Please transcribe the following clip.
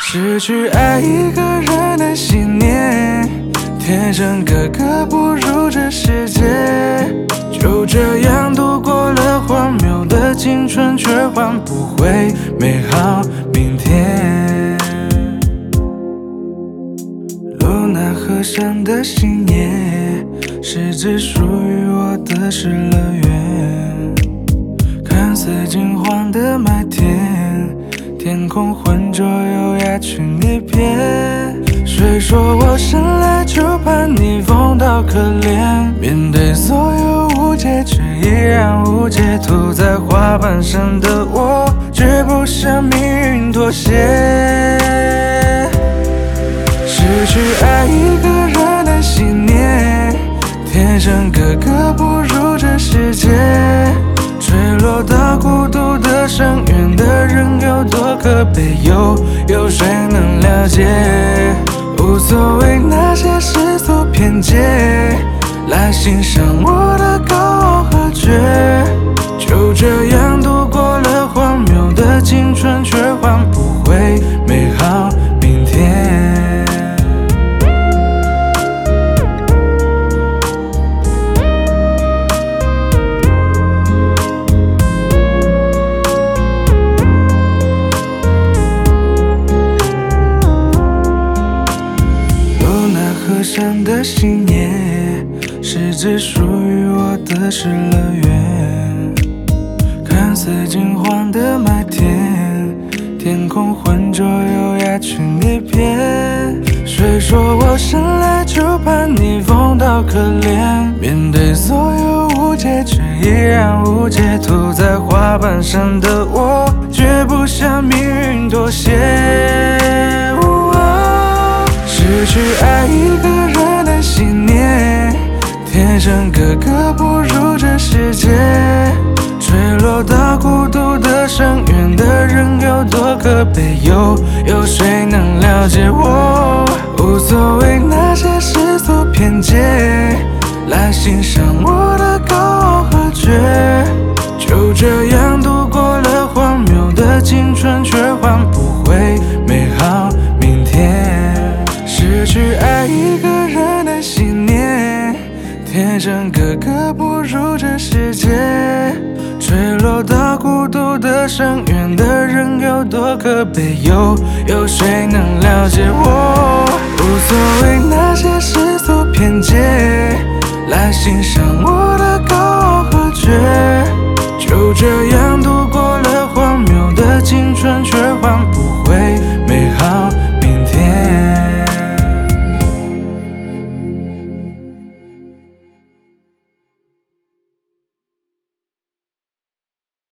失去爱一个人的信念，天生格格不入这世界。就这样度过了荒谬的青春，却换不回美好明天。路那河上的星夜，是只属于我的失乐园。看似金黄的麦田，天空浑浊优雅群里边。谁说我生来就盼逆风到可怜？面对所有误解，却依然无解。涂在花瓣上的我，绝不向命运妥协。失去爱一个人的信念，天生格格不入这世界。坠落到孤独的深渊的人有多可悲，有谁能了解？无所谓那些世俗偏见，来欣赏我的高傲和倔。就这样度过了荒谬的青春，却换不回美好明天。河上的星夜，是只属于我的失乐园。看似金黄的麦田，天空浑浊优雅群里边。谁说我生来就盼逆风到可怜？面对所有误解，却依然无解。涂在花瓣上的我，绝不向命运妥协。失去爱一个人的信念，天生格格不入这世界。坠落到孤独的深渊的人有多可悲，有谁能了解我？无所谓那些世俗偏见，来欣赏我的高傲和倔。就这样度过了荒谬的青春，却换不回美好明天。失去爱一个人的信念，天生格格不入这世界。坠落到孤独的深渊的人有多可悲，有谁能了解我？无所谓那些世俗偏见，来欣赏我的高傲和倔。就这样度过了荒谬